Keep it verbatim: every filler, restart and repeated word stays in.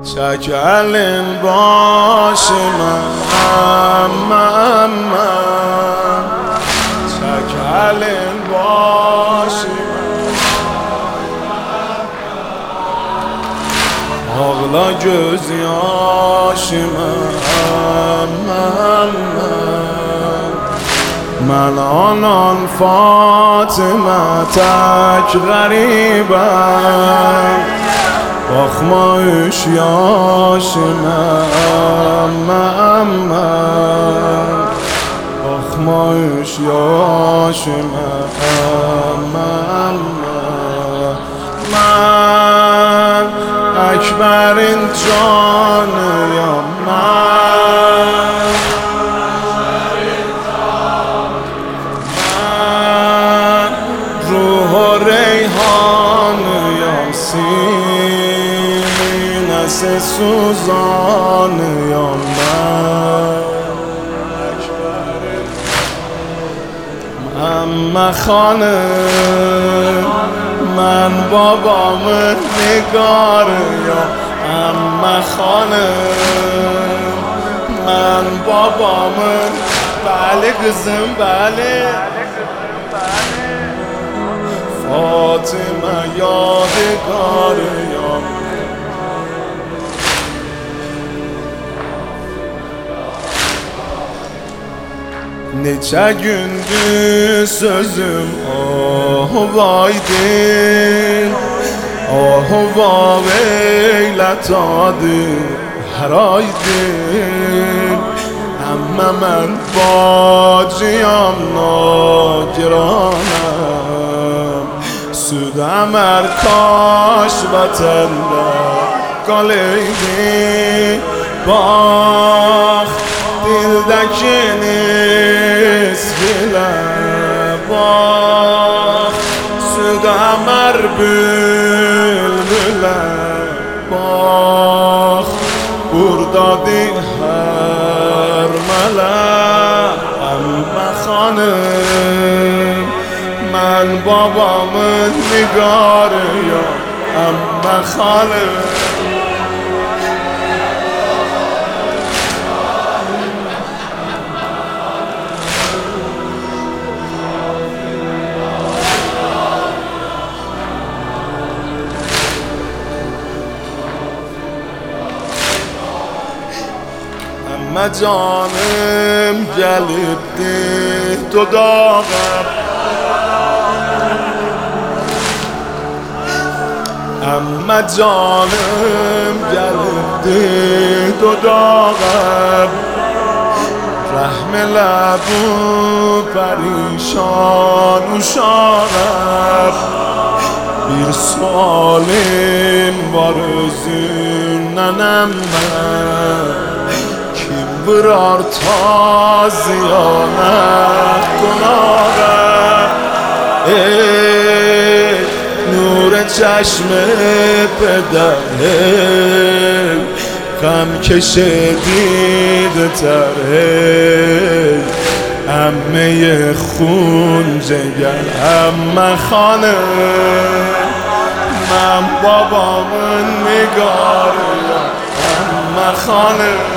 چکل باش من من من چکل باش من ağla göz yaşıma من من من آنان فاطمه تک غریبم آخمایش یاشمه من من آخمایش یاشمه من من من اکبرین جانیم من من روح و ریحانیم سینه سوزانیم من اما خانه من بابام نگاریم اما خانه من بابام بله کızım بله فاطمه یادگاریم neçə gündür sözüm oh vaydin oh vav eylət adı hər aydın əmmə mən bacıyam nagiranəm süd əmər kaş vətəndə qaleydi bax dildəki nisbilə bax süd əmər bülbülə bax burdadır hər mələk əmmə xanım mən babamın nigarıyam əmmə xanım Əmmə canım gəlibdi dodağım Əmmə canım gəlibdi dodağım Rəhm elə bu pərişan uşağım Bir sualim var özündən əmmə Vırar taziyanet gunağa Ey nur çeşm پدر غم کشیدید تر عمه خون جگر عمه خانه من بابامون نگارم عمه خانه